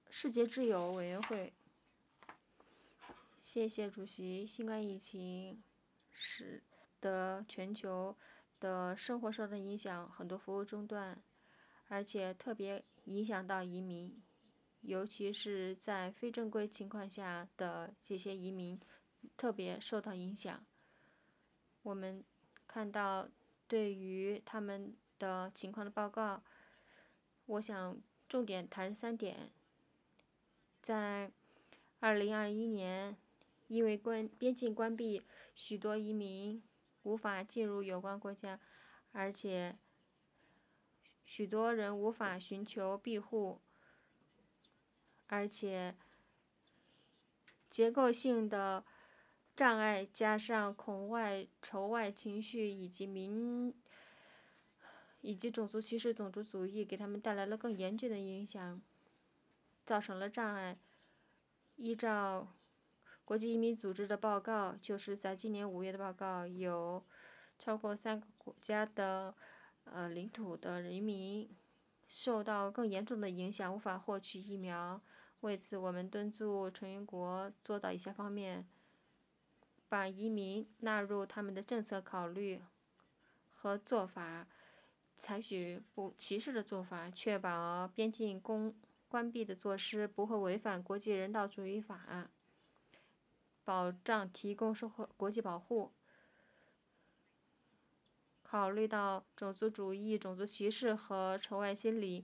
世界之友委员会。谢谢主席。新冠疫情使得全球的生活受到影响，很多服务中断，而且特别影响到移民，尤其是在非正规情况下的这些移民特别受到影响。我们看到对于他们的情况的报告，我想重点谈3点。在2021年，因为边境关闭，许多移民无法进入有关国家，而且许多人无法寻求庇护，而且结构性的障碍加上恐外、仇外情绪以及种族歧视、种族主义，给他们带来了更严峻的影响，造成了障碍。依照国际移民组织的报告，就是在今年5月的报告，有超过3个国家的领土的人民受到更严重的影响，无法获取疫苗。为此，我们敦促成员国做到以下方面：把移民纳入他们的政策考虑和做法，采取不歧视的做法，确保边境关闭的措施不会违反国际人道主义法，保障提供社会国际保护。考虑到种族主义、种族歧视和仇外心理，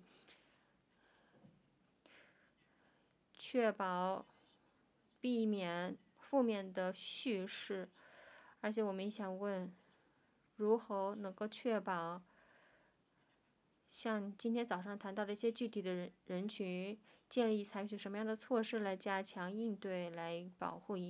确保避免负面的叙事。而且我们也想问，如何能够确保像今天早上谈到的一些具体的人群，建议采取什么样的措施来加强应对，来保护移民。